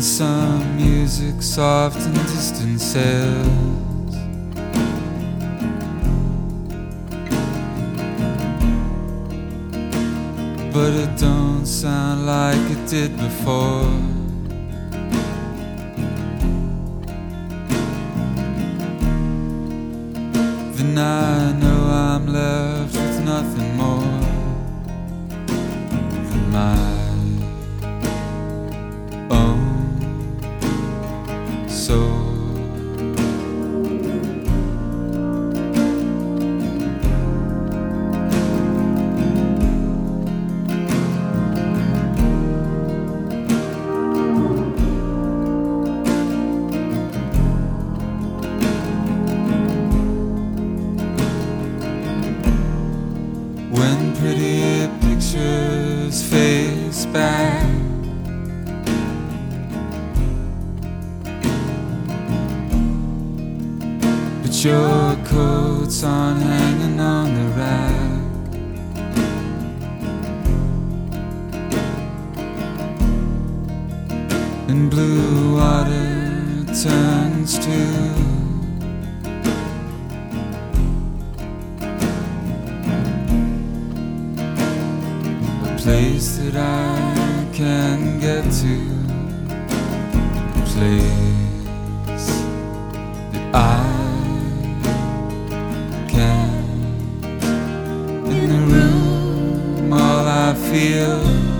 and some music soft and distant sails. But it don't sound like it did before. Then I know I'm left with nothing more than my own soul. When pretty pictures face back, but your coat's on hanging on the rack. And blue water turns to place that I can get to, a place that I can't. In the room, all I feel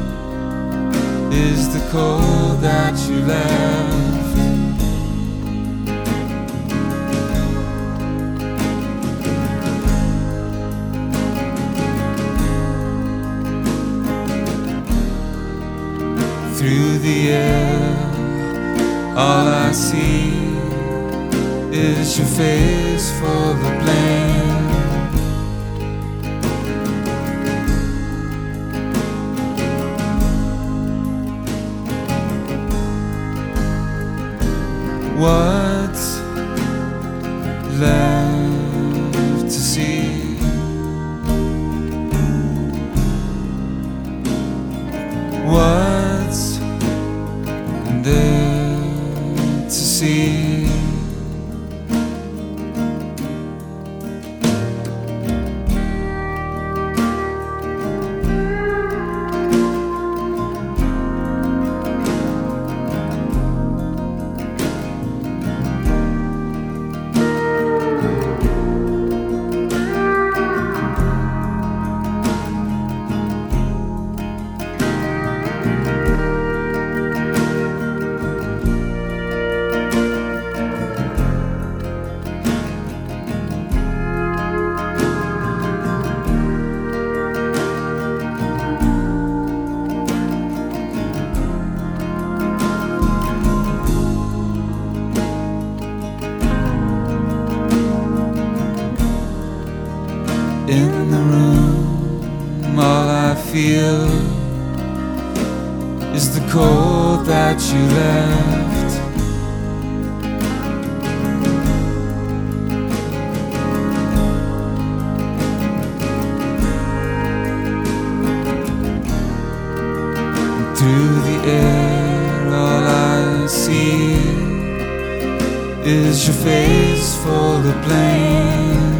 is the cold that you left. Through the air, all I see is your face full of blame. What's left to see? What's there to see? In the room, all I feel is the cold that you left. And through the air, all I see is your face full of blame.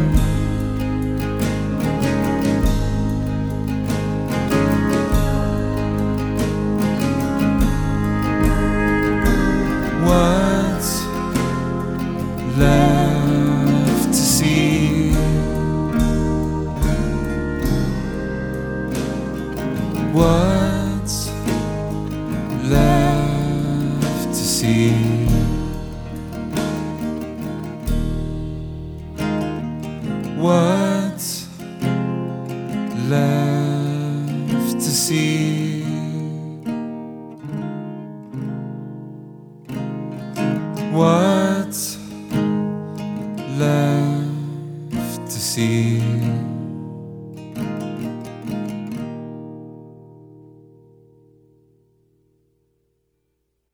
What's left to see? What's left to see? What's left to see? What's left to see?